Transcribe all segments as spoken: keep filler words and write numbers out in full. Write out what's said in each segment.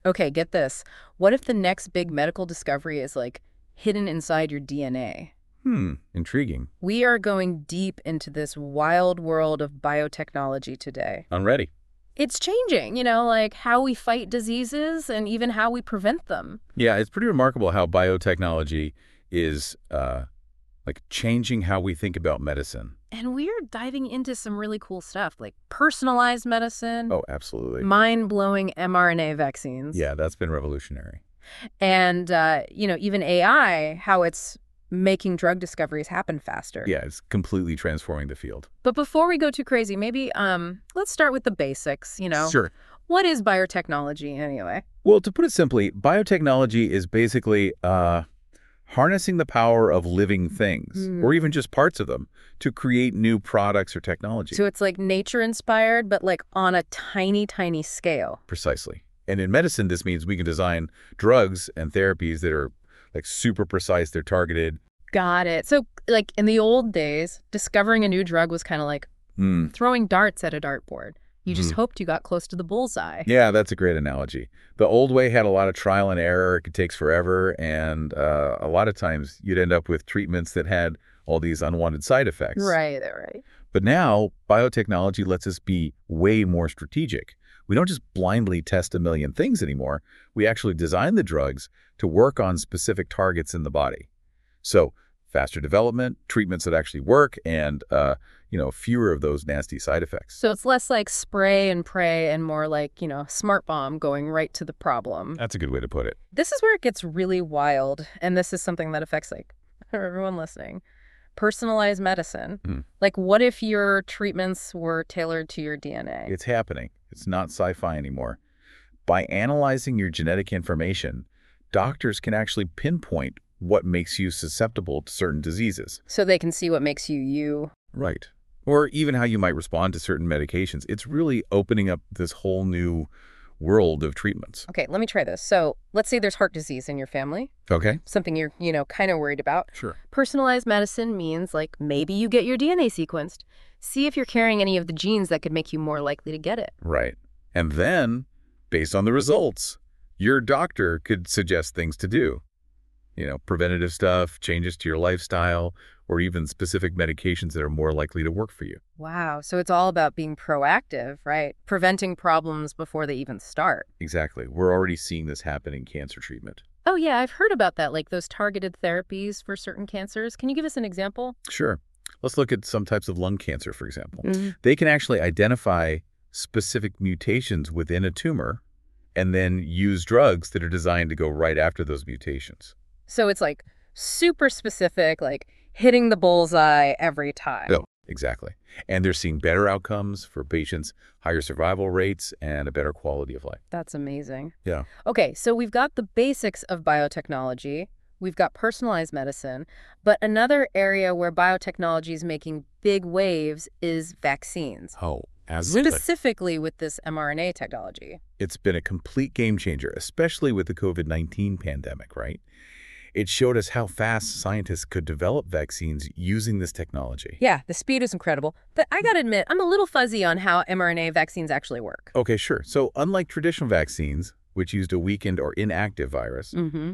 Okay, get this. What if the next big medical discovery is like hidden inside your D N A? Hmm, intriguing. We are going deep into this wild world of biotechnology today. I'm ready. It's changing, you know, like how we fight diseases and even how we prevent them. Yeah, it's pretty remarkable how biotechnology is uh, like changing how we think about medicine. And we're diving into some really cool stuff like personalized medicine, Oh, absolutely. mind-blowing mRNA vaccines, Yeah, that's been revolutionary. and, uh, you know, even A I, how it's making drug discoveries happen faster. Yeah, it's completely transforming the field. But before we go too crazy, maybe um, let's start with the basics, you know. Sure. What is biotechnology anyway? Well, to put it simply, biotechnology is basically uh, harnessing the power of living things, Mm. or even just parts of them, to create new products or technology. So it's like nature-inspired, but like on a tiny, tiny scale. Precisely. And in medicine, this means we can design drugs and therapies that are like super precise, they're targeted. Got it. So like in the old days, discovering a new drug was kind of like Hmm. throwing darts at a dartboard. You just Mhm. hoped you got close to the bullseye. Yeah, that's a great analogy. The old way had a lot of trial and error. It takes forever. And uh, a lot of times you'd end up with treatments that had all these unwanted side effects. Right, right. But now biotechnology lets us be way more strategic. We don't just blindly test a million things anymore. We actually design the drugs to work on specific targets in the body. So faster development, treatments that actually work, and uh, you know, fewer of those nasty side effects. So it's less like spray and pray and more like, you know, smart bomb going right to the problem. That's a good way to put it. This is where it gets really wild, and this is something that affects like everyone listening. Personalized medicine. Hmm. Like what if your treatments were tailored to your D N A? It's happening. It's not sci-fi anymore. By analyzing your genetic information, doctors can actually pinpoint what makes you susceptible to certain diseases. So they can see what makes you you. Right. Or even how you might respond to certain medications. It's really opening up this whole new world of treatments. Okay, let me try this. So let's say there's heart disease in your family, Okay? something you're, you know, kind of worried about. Sure. Personalized medicine means like maybe you get your D N A sequenced. See if you're carrying any of the genes that could make you more likely to get it. Right. And then, based on the results, your doctor could suggest things to do. You know, preventative stuff, changes to your lifestyle, or even specific medications that are more likely to work for you. Wow, so it's all about being proactive, right? Preventing problems before they even start. Exactly. We're already seeing this happen in cancer treatment. Oh yeah, I've heard about that, like those targeted therapies for certain cancers. Can you give us an example? Sure. Let's look at some types of lung cancer, for example. Mhm. They can actually identify specific mutations within a tumor and then use drugs that are designed to go right after those mutations. So it's like super specific, like hitting the bullseye every time. Oh, exactly. And they're seeing better outcomes for patients, higher survival rates, and a better quality of life. That's amazing. Yeah. Okay, so we've got the basics of biotechnology. We've got personalized medicine. But another area where biotechnology is making big waves is vaccines. Oh, as Specifically with this mRNA technology. it's been a complete game changer, especially with the COVID nineteen pandemic, right? It showed us how fast scientists could develop vaccines using this technology. Yeah, the speed is incredible. But I gotta admit, I'm a little fuzzy on how mRNA vaccines actually work. Okay, sure. So unlike traditional vaccines, which used a weakened or inactive virus, Mm-hmm.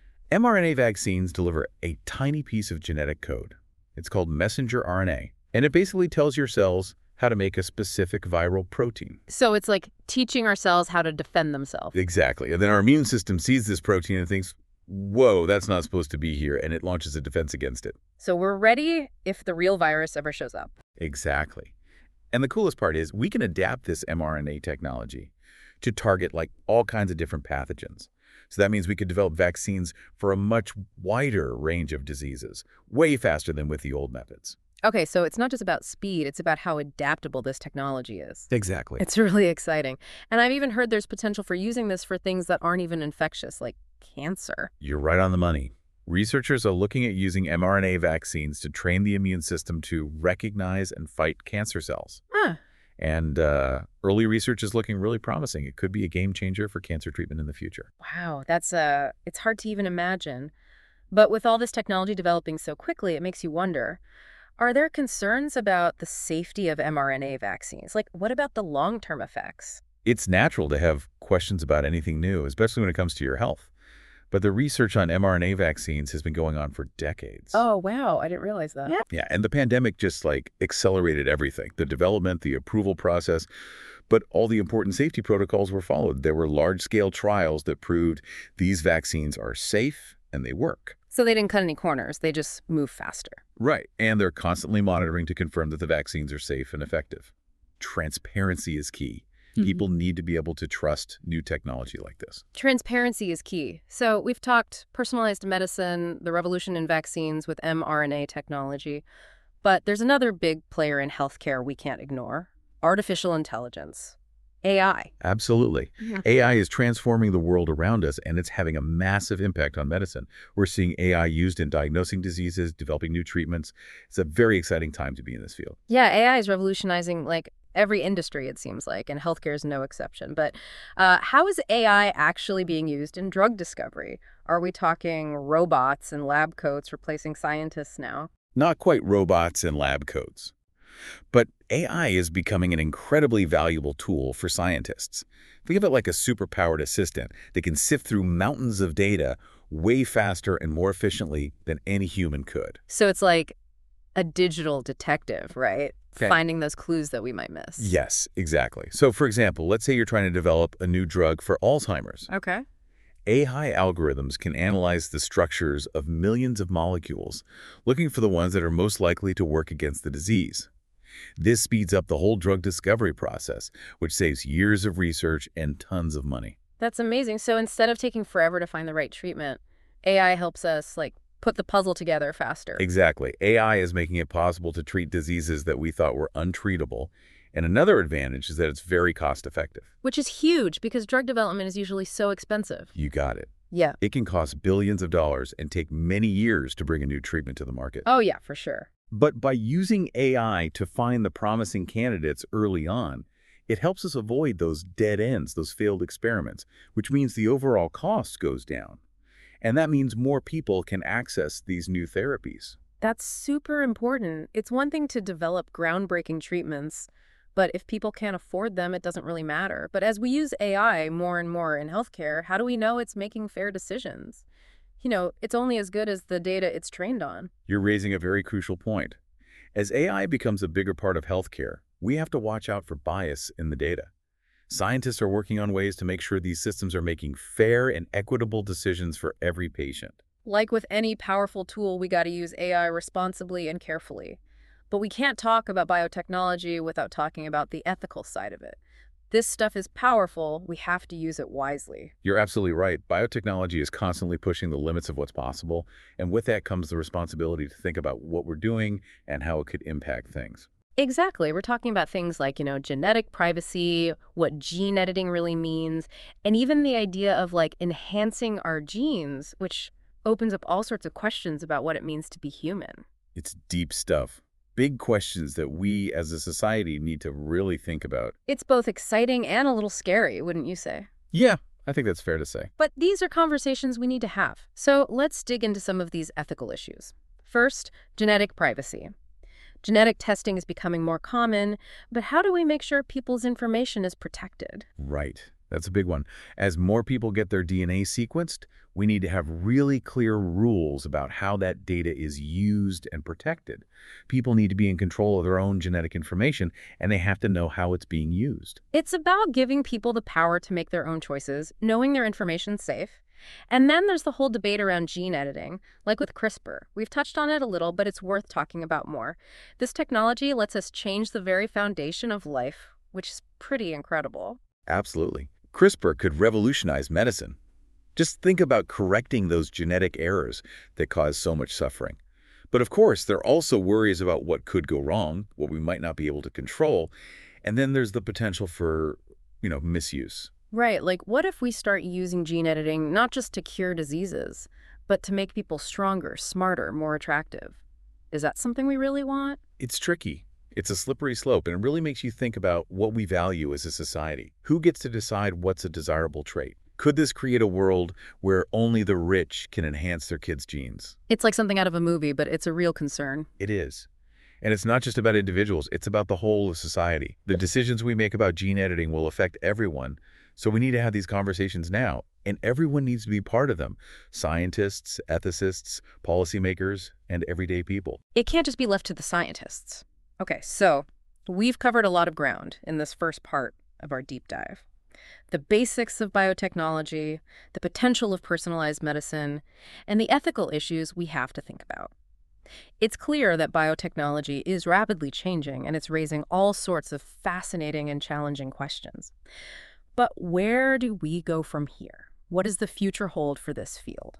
mRNA vaccines deliver a tiny piece of genetic code. It's called messenger R N A, and it basically tells your cells how to make a specific viral protein. So it's like teaching our cells how to defend themselves. Exactly. And then our immune system sees this protein and thinks, whoa, that's not supposed to be here, and it launches a defense against it. So we're ready if the real virus ever shows up. Exactly. And the coolest part is we can adapt this mRNA technology to target like all kinds of different pathogens. So that means we could develop vaccines for a much wider range of diseases, way faster than with the old methods. Okay, so it's not just about speed, it's about how adaptable this technology is. Exactly. It's really exciting. And I've even heard there's potential for using this for things that aren't even infectious, like cancer. You're right on the money. Researchers are looking at using mRNA vaccines to train the immune system to recognize and fight cancer cells. Huh. And uh, early research is looking really promising. It could be a game changer for cancer treatment in the future. Wow, that's uh it's hard to even imagine. But with all this technology developing so quickly, it makes you wonder, are there concerns about the safety of mRNA vaccines? Like, what about the long-term effects? It's natural to have questions about anything new, especially when it comes to your health. But the research on mRNA vaccines has been going on for decades. Oh, wow. I didn't realize that. Yeah. Yeah, and the pandemic just like accelerated everything, the development, the approval process. But all the important safety protocols were followed. There were large-scale trials that proved these vaccines are safe and they work. So they didn't cut any corners. They just move faster. Right. And they're constantly monitoring to confirm that the vaccines are safe and effective. Transparency is key. Mm-hmm. People need to be able to trust new technology like this. Transparency is key. So we've talked personalized medicine, the revolution in vaccines with mRNA technology. But there's another big player in healthcare we can't ignore. Artificial intelligence, A I. Absolutely. Yeah. A I is transforming the world around us, and it's having a massive impact on medicine. We're seeing A I used in diagnosing diseases, developing new treatments. It's a very exciting time to be in this field. Yeah, A I is revolutionizing like every industry, it seems like, and healthcare is no exception. But uh, how is A I actually being used in drug discovery? Are we talking robots and lab coats replacing scientists now? Not quite robots and lab coats. But A I is becoming an incredibly valuable tool for scientists. Think of it like a superpowered assistant that can sift through mountains of data way faster and more efficiently than any human could. So it's like a digital detective, right? Okay. Finding those clues that we might miss. Yes, exactly. So, for example, let's say you're trying to develop a new drug for Alzheimer's. Okay. A I algorithms can analyze the structures of millions of molecules, looking for the ones that are most likely to work against the disease. This speeds up the whole drug discovery process, which saves years of research and tons of money. That's amazing. So instead of taking forever to find the right treatment, A I helps us, like, put the puzzle together faster. Exactly. A I is making it possible to treat diseases that we thought were untreatable. And another advantage is that it's very cost-effective. Which is huge, because drug development is usually so expensive. You got it. Yeah. It can cost billions of dollars and take many years to bring a new treatment to the market. Oh, yeah, for sure. But by using A I to find the promising candidates early on, it helps us avoid those dead ends, those failed experiments, which means the overall cost goes down. And that means more people can access these new therapies. That's super important. It's one thing to develop groundbreaking treatments, but if people can't afford them, it doesn't really matter. But as we use A I more and more in healthcare, how do we know it's making fair decisions? You know, it's only as good as the data it's trained on. You're raising a very crucial point. As A I becomes a bigger part of healthcare, we have to watch out for bias in the data. Scientists are working on ways to make sure these systems are making fair and equitable decisions for every patient. Like with any powerful tool, we got to use A I responsibly and carefully. But we can't talk about biotechnology without talking about the ethical side of it. This stuff is powerful. We have to use it wisely. You're absolutely right. Biotechnology is constantly pushing the limits of what's possible, and with that comes the responsibility to think about what we're doing and how it could impact things. Exactly. We're talking about things like, you know, genetic privacy, what gene editing really means, and even the idea of, like, enhancing our genes, which opens up all sorts of questions about what it means to be human. It's deep stuff. Big questions that we as a society need to really think about. It's both exciting and a little scary, wouldn't you say? Yeah, I think that's fair to say. But these are conversations we need to have. So let's dig into some of these ethical issues. First, genetic privacy. Genetic testing is becoming more common, but how do we make sure people's information is protected? Right. That's a big one. As more people get their D N A sequenced, we need to have really clear rules about how that data is used and protected. People need to be in control of their own genetic information, and they have to know how it's being used. It's about giving people the power to make their own choices, knowing their information's safe. And then there's the whole debate around gene editing, like with CRISPR. We've touched on it a little, but it's worth talking about more. This technology lets us change the very foundation of life, which is pretty incredible. Absolutely. CRISPR could revolutionize medicine. Just think about correcting those genetic errors that cause so much suffering. But of course, there are also worries about what could go wrong, what we might not be able to control, and then there's the potential for, you know, misuse. Right, like what if we start using gene editing not just to cure diseases, but to make people stronger, smarter, more attractive? Is that something we really want? It's tricky. It's a slippery slope, and it really makes you think about what we value as a society. Who gets to decide what's a desirable trait? Could this create a world where only the rich can enhance their kids' genes? It's like something out of a movie, but it's a real concern. It is. And it's not just about individuals, it's about the whole of society. The decisions we make about gene editing will affect everyone, So we need to have these conversations now, and everyone needs to be part of them. Scientists, ethicists, policymakers, and everyday people. It can't just be left to the scientists. Okay, so we've covered a lot of ground in this first part of our deep dive. The basics of biotechnology, the potential of personalized medicine, and the ethical issues we have to think about. It's clear that biotechnology is rapidly changing, and it's raising all sorts of fascinating and challenging questions. But where do we go from here? What does the future hold for this field?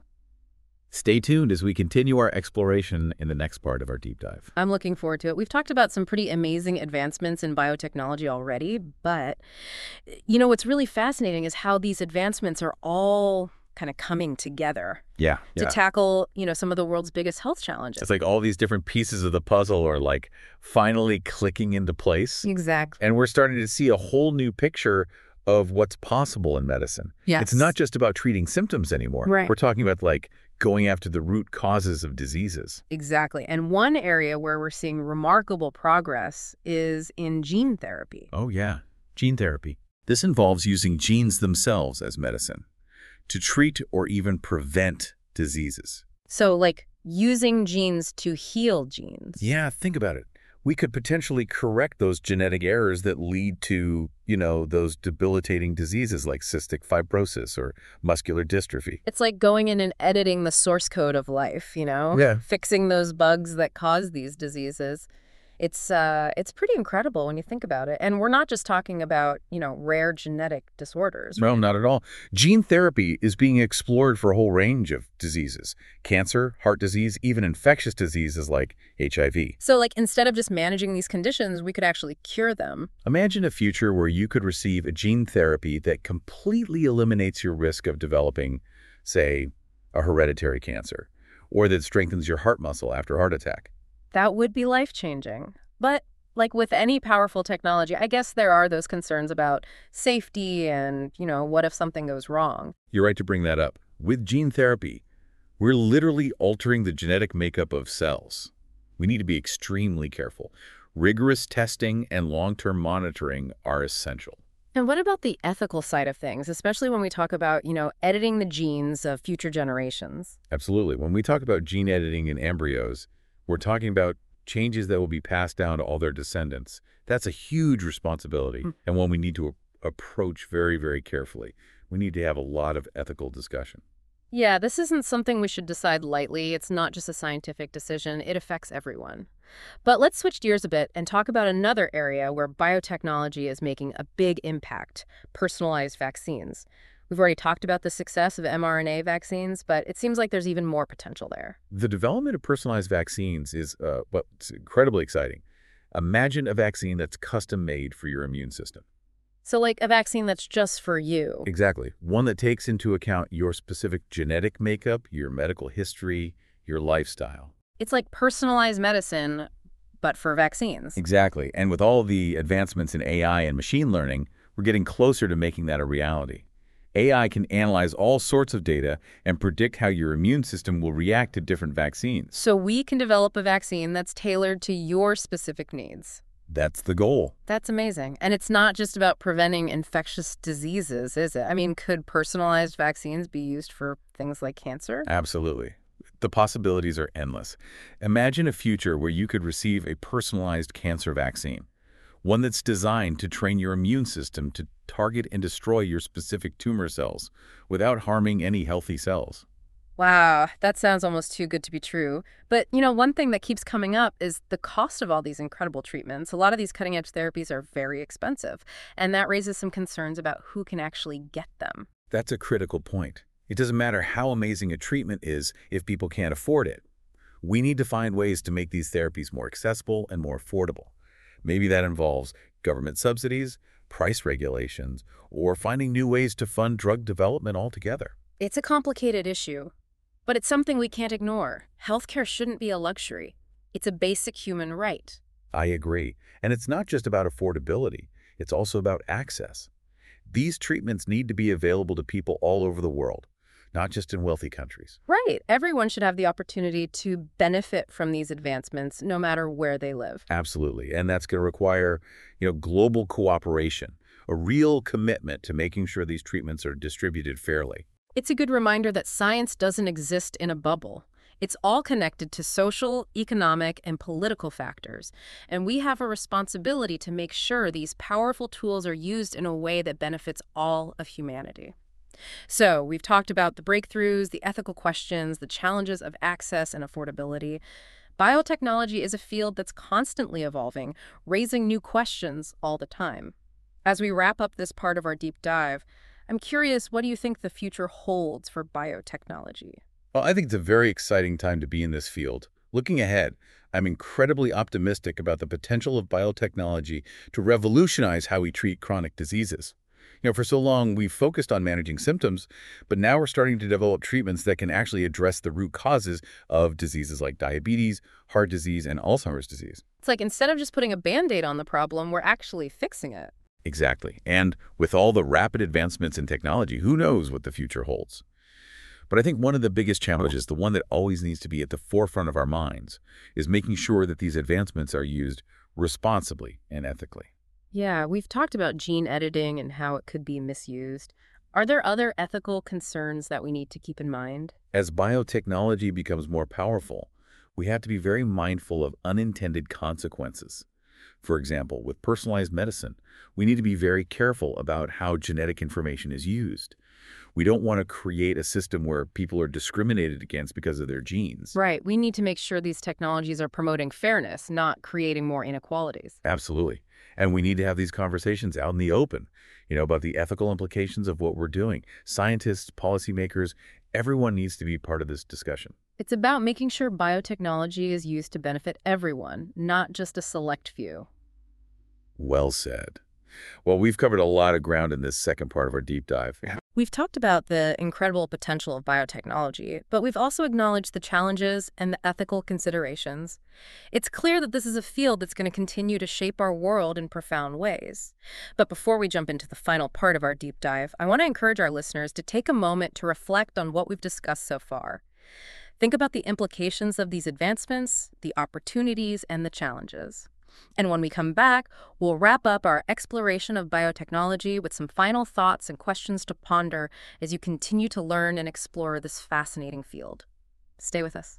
Stay tuned as we continue our exploration in the next part of our deep dive. I'm looking forward to it. We've talked about some pretty amazing advancements in biotechnology already, but, you know, what's really fascinating is how these advancements are all kind of coming together Yeah, to yeah. tackle, you know, some of the world's biggest health challenges. It's like all these different pieces of the puzzle are like finally clicking into place. Exactly. And we're starting to see a whole new picture of what's possible in medicine. Yes. It's not just about treating symptoms anymore. Right. We're talking about like going after the root causes of diseases. Exactly. And one area where we're seeing remarkable progress is in gene therapy. Oh yeah, gene therapy. This involves using genes themselves as medicine to treat or even prevent diseases. So, like, using genes to heal genes. Yeah, think about it. We could potentially correct those genetic errors that lead to, you know, those debilitating diseases like cystic fibrosis or muscular dystrophy. It's like going in and editing the source code of life, you know? Yeah. Fixing those bugs that cause these diseases. It's uh, it's pretty incredible when you think about it. And we're not just talking about, you know, rare genetic disorders. No, not at all. Gene therapy is being explored for a whole range of diseases. Cancer, heart disease, even infectious diseases like H I V. So, like, instead of just managing these conditions, we could actually cure them. Imagine a future where you could receive a gene therapy that completely eliminates your risk of developing, say, a hereditary cancer, or that strengthens your heart muscle after a heart attack. That would be life-changing. But like with any powerful technology, I guess there are those concerns about safety and, you know, what if something goes wrong? You're right to bring that up. With gene therapy, we're literally altering the genetic makeup of cells. We need to be extremely careful. Rigorous testing and long-term monitoring are essential. And what about the ethical side of things, especially when we talk about, you know, editing the genes of future generations? Absolutely. When we talk about gene editing in embryos, we're talking about changes that will be passed down to all their descendants. That's a huge responsibility Mm. and one we need to a- approach very, very carefully. We need to have a lot of ethical discussion. Yeah, this isn't something we should decide lightly. It's not just a scientific decision. It affects everyone. But let's switch gears a bit and talk about another area where biotechnology is making a big impact: personalized vaccines. We've already talked about the success of mRNA vaccines, but it seems like there's even more potential there. The development of personalized vaccines is uh, well, it's incredibly exciting. Imagine a vaccine that's custom-made for your immune system. So like a vaccine that's just for you. Exactly. One that takes into account your specific genetic makeup, your medical history, your lifestyle. It's like personalized medicine, but for vaccines. Exactly. And with all the advancements in A I and machine learning, we're getting closer to making that a reality. A I can analyze all sorts of data and predict how your immune system will react to different vaccines. So we can develop a vaccine that's tailored to your specific needs. That's the goal. That's amazing. And it's not just about preventing infectious diseases, is it? I mean, could personalized vaccines be used for things like cancer? Absolutely. The possibilities are endless. Imagine a future where you could receive a personalized cancer vaccine, one that's designed to train your immune system to target and destroy your specific tumor cells without harming any healthy cells. Wow, that sounds almost too good to be true. But, you know, one thing that keeps coming up is the cost of all these incredible treatments. A lot of these cutting-edge therapies are very expensive, and that raises some concerns about who can actually get them. That's a critical point. It doesn't matter how amazing a treatment is if people can't afford it. We need to find ways to make these therapies more accessible and more affordable. Maybe that involves government subsidies, price regulations, or finding new ways to fund drug development altogether. It's a complicated issue, but it's something we can't ignore. Healthcare shouldn't be a luxury. It's a basic human right. I agree. And it's not just about affordability. It's also about access. These treatments need to be available to people all over the world, not just in wealthy countries. Right. Everyone should have the opportunity to benefit from these advancements, no matter where they live. Absolutely. And that's going to require, you know, global cooperation. a real commitment to making sure these treatments are distributed fairly. It's a good reminder that science doesn't exist in a bubble. It's all connected to social, economic, and political factors, and we have a responsibility to make sure these powerful tools are used in a way that benefits all of humanity. So, we've talked about the breakthroughs, the ethical questions, the challenges of access and affordability. Biotechnology is a field that's constantly evolving, raising new questions all the time. As we wrap up this part of our deep dive, I'm curious, what do you think the future holds for biotechnology? Well, I think it's a very exciting time to be in this field. Looking ahead, I'm incredibly optimistic about the potential of biotechnology to revolutionize how we treat chronic diseases. You know, for so long, we've focused on managing symptoms, but now we're starting to develop treatments that can actually address the root causes of diseases like diabetes, heart disease, and Alzheimer's disease. It's like instead of just putting a Band-Aid on the problem, we're actually fixing it. Exactly. And with all the rapid advancements in technology, who knows what the future holds? But I think one of the biggest challenges, the one that always needs to be at the forefront of our minds, is making sure that these advancements are used responsibly and ethically. Yeah, we've talked about gene editing and how it could be misused. Are there other ethical concerns that we need to keep in mind? As biotechnology becomes more powerful, we have to be very mindful of unintended consequences. For example, with personalized medicine, we need to be very careful about how genetic information is used. We don't want to create a system where people are discriminated against because of their genes. Right. We need to make sure these technologies are promoting fairness, not creating more inequalities. Absolutely. And we need to have these conversations out in the open, you know, about the ethical implications of what we're doing. Scientists, policymakers, everyone needs to be part of this discussion. It's about making sure biotechnology is used to benefit everyone, not just a select few. Well said. Well, we've covered a lot of ground in this second part of our deep dive. We've talked about the incredible potential of biotechnology, but we've also acknowledged the challenges and the ethical considerations. It's clear that this is a field that's going to continue to shape our world in profound ways. But before we jump into the final part of our deep dive, I want to encourage our listeners to take a moment to reflect on what we've discussed so far. Think about the implications of these advancements, the opportunities, and the challenges. And when we come back, we'll wrap up our exploration of biotechnology with some final thoughts and questions to ponder as you continue to learn and explore this fascinating field. Stay with us.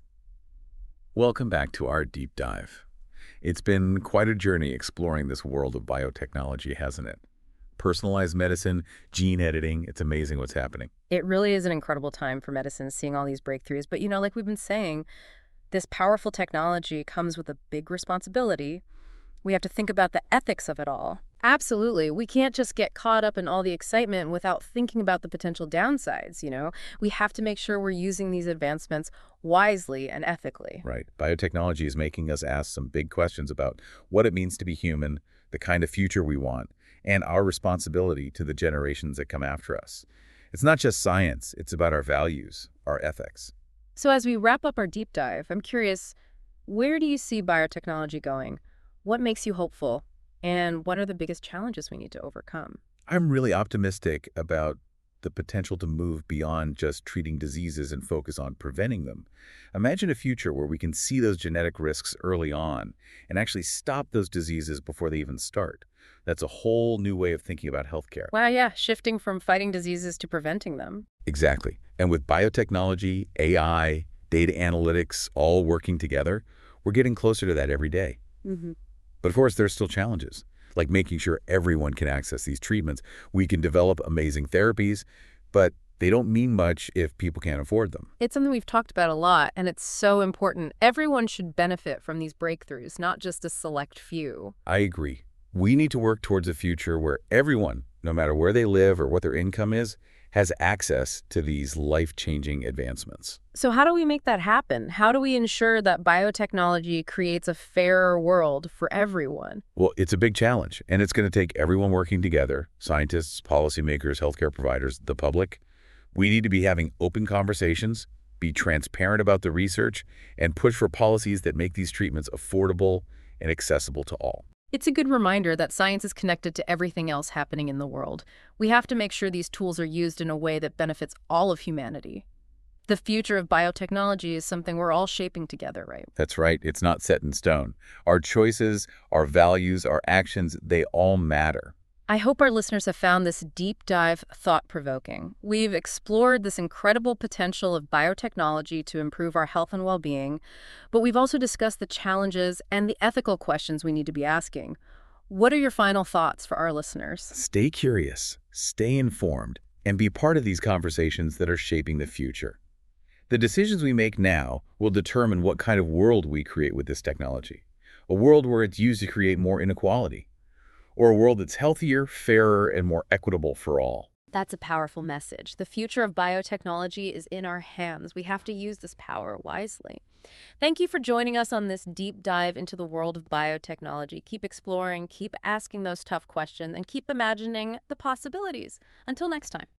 Welcome back to our deep dive. It's been quite a journey exploring this world of biotechnology, hasn't it? Personalized medicine, gene editing, it's amazing what's happening. It really is an incredible time for medicine, seeing all these breakthroughs. But, you know, like we've been saying, this powerful technology comes with a big responsibility. We have to think about the ethics of it all. Absolutely. We can't just get caught up in all the excitement without thinking about the potential downsides, you know? We have to make sure we're using these advancements wisely and ethically. Right. Biotechnology is making us ask some big questions about what it means to be human, the kind of future we want, and our responsibility to the generations that come after us. It's not just science, it's about our values, our ethics. So as we wrap up our deep dive, I'm curious, where do you see biotechnology going? What makes you hopeful? And what are the biggest challenges we need to overcome? I'm really optimistic about the potential to move beyond just treating diseases and focus on preventing them. Imagine a future where we can see those genetic risks early on and actually stop those diseases before they even start. That's a whole new way of thinking about healthcare. Well, yeah, shifting from fighting diseases to preventing them. Exactly. And with biotechnology, A I, data analytics all working together, we're getting closer to that every day. Mm-hmm. But of course, there's still challenges, like making sure everyone can access these treatments. We can develop amazing therapies, but they don't mean much if people can't afford them. It's something we've talked about a lot, and it's so important. Everyone should benefit from these breakthroughs, not just a select few. I agree. We need to work towards a future where everyone, no matter where they live or what their income is, has access to these life-changing advancements. So how do we make that happen? How do we ensure that biotechnology creates a fairer world for everyone? Well, it's a big challenge, and it's going to take everyone working together, scientists, policymakers, healthcare providers, the public. We need to be having open conversations, be transparent about the research, and push for policies that make these treatments affordable and accessible to all. It's a good reminder that science is connected to everything else happening in the world. We have to make sure these tools are used in a way that benefits all of humanity. The future of biotechnology is something we're all shaping together, right? That's right. It's not set in stone. Our choices, our values, our actions, they all matter. I hope our listeners have found this deep dive thought-provoking. We've explored this incredible potential of biotechnology to improve our health and well-being, but we've also discussed the challenges and the ethical questions we need to be asking. What are your final thoughts for our listeners? Stay curious, stay informed, and be part of these conversations that are shaping the future. The decisions we make now will determine what kind of world we create with this technology. A world where it's used to create more inequality, or a world that's healthier, fairer, and more equitable for all. That's a powerful message. The future of biotechnology is in our hands. We have to use this power wisely. Thank you for joining us on this deep dive into the world of biotechnology. Keep exploring, keep asking those tough questions, and keep imagining the possibilities. Until next time.